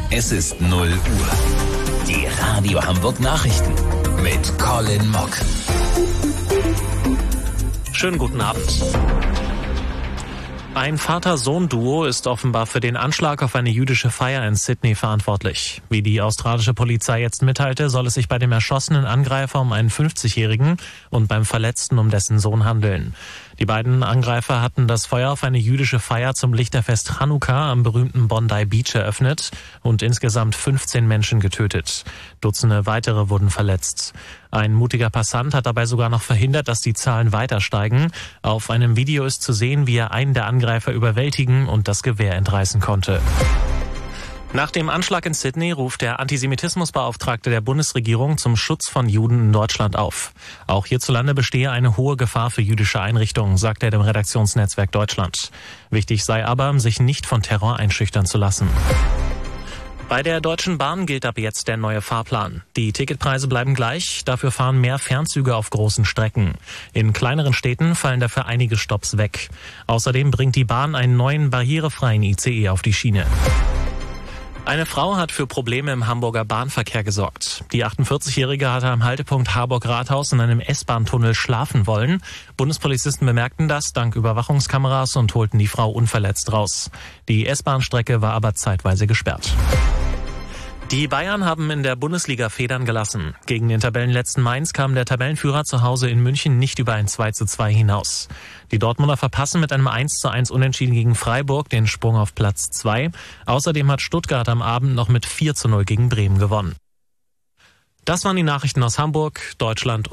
Es ist 0 Uhr. Die Radio Hamburg Nachrichten mit Colin Mock. Schönen guten Abend. Ein Vater-Sohn-Duo ist offenbar für den Anschlag auf eine jüdische Feier in Sydney verantwortlich. Wie die australische Polizei jetzt mitteilte, soll es sich bei dem erschossenen Angreifer um einen 50-Jährigen und beim Verletzten um dessen Sohn handeln. Die beiden Angreifer hatten das Feuer auf eine jüdische Feier zum Lichterfest Chanukka am berühmten Bondi Beach eröffnet und insgesamt 15 Menschen getötet. Dutzende weitere wurden verletzt. Ein mutiger Passant hat dabei sogar noch verhindert, dass die Zahlen weiter steigen. Auf einem Video ist zu sehen, wie er einen der Angreifer überwältigen und das Gewehr entreißen konnte. Nach dem Anschlag in Sydney ruft der Antisemitismusbeauftragte der Bundesregierung zum Schutz von Juden in Deutschland auf. Auch hierzulande bestehe eine hohe Gefahr für jüdische Einrichtungen, sagt er dem Redaktionsnetzwerk Deutschland. Wichtig sei aber, sich nicht von Terror einschüchtern zu lassen. Bei der Deutschen Bahn gilt ab jetzt der neue Fahrplan. Die Ticketpreise bleiben gleich, dafür fahren mehr Fernzüge auf großen Strecken. In kleineren Städten fallen dafür einige Stopps weg. Außerdem bringt die Bahn einen neuen barrierefreien ICE auf die Schiene. Eine Frau hat für Probleme im Hamburger Bahnverkehr gesorgt. Die 48-Jährige hatte am Haltepunkt Harburg-Rathaus in einem S-Bahn-Tunnel schlafen wollen. Bundespolizisten bemerkten das dank Überwachungskameras und holten die Frau unverletzt raus. Die S-Bahn-Strecke war aber zeitweise gesperrt. Die Bayern haben in der Bundesliga Federn gelassen. Gegen den Tabellenletzten Mainz kam der Tabellenführer zu Hause in München nicht über ein 2:2 hinaus. Die Dortmunder verpassen mit einem 1:1 Unentschieden gegen Freiburg den Sprung auf Platz 2. Außerdem hat Stuttgart am Abend noch mit 4:0 gegen Bremen gewonnen. Das waren die Nachrichten aus Hamburg, Deutschland